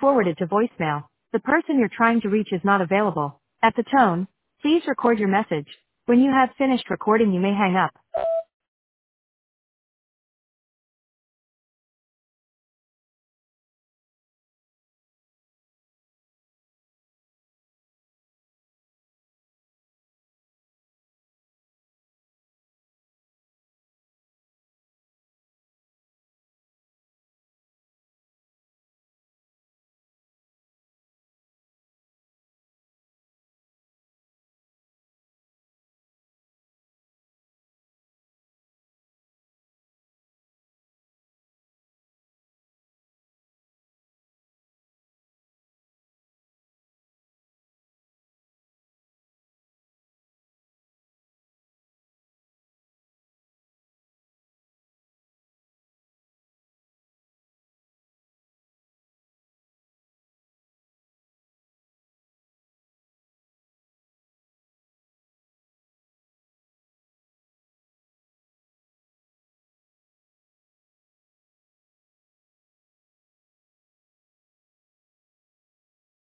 forwarded to voicemail. The person you're trying to reach is not available. At the tone, please record your message. When you have finished recording, you may hang up.